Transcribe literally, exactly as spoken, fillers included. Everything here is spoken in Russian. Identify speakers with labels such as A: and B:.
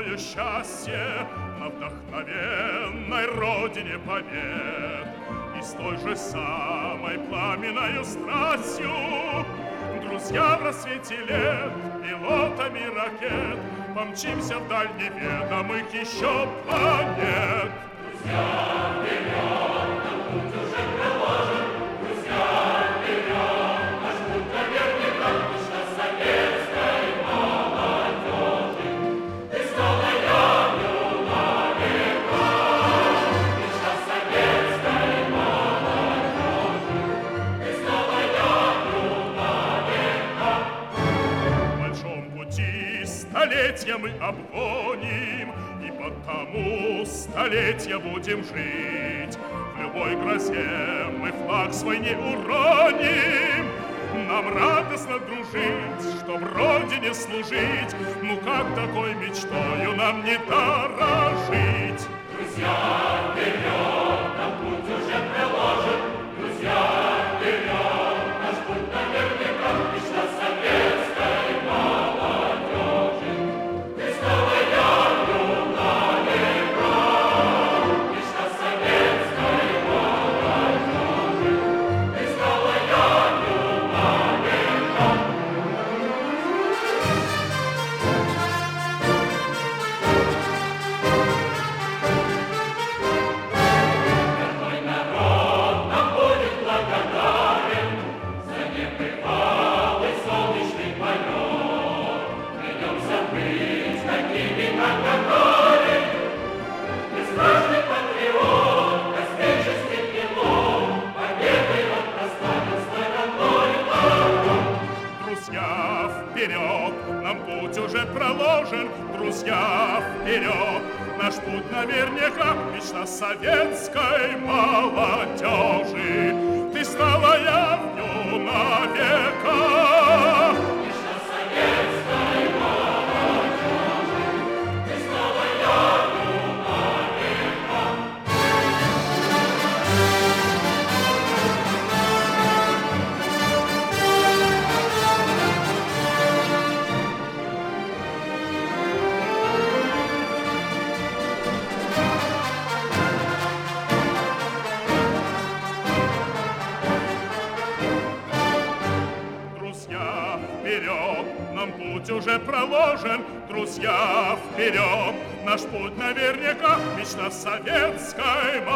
A: мечтою счастье на вдохновенной родине побед. И с той же самой пламенною страстью, друзья, в рассвете лет, пилотами ракет, помчимся вдаль неведомых еще планет. Друзья, вперед, нам путь уже проложен, друзья, вперед, наш путь наверняка, мечта советской молодежи. Ты стала явью на века, мечта советской молодежи. Ты стала явью на века. В большом пути столетия мы обгоним, и потому столетия будем жить. В любой грозе мы флаг свой не уроним. Нам радостно дружить, чтоб Родине служить. Ну как такой мечтою нам не дорожить? Друзья, вперед, нам путь уже проложен. Друзья, вперед, наш путь наверняка, мечта советской молодежи. Ты стала явью на века, мечта советской молодежи. Ты стала явью на века. Мой народ нам будет благодарен за небывалый солнечный полет. Придется быть такими, как Гагарин, бесстрашный патриот, космический пилот, победой он прославил свой родной народ. Друзья, вперед, нам путь уже проложен. Друзья, вперед, наш путь наверняка, мечта советской молодежи. Ты стала явью на века. Мечта советской молодежи. Ты стала явью на века. Друзья, вперед, нам путь уже проложен. Друзья, вперед, наш путь наверняка, мечта советской молодежи.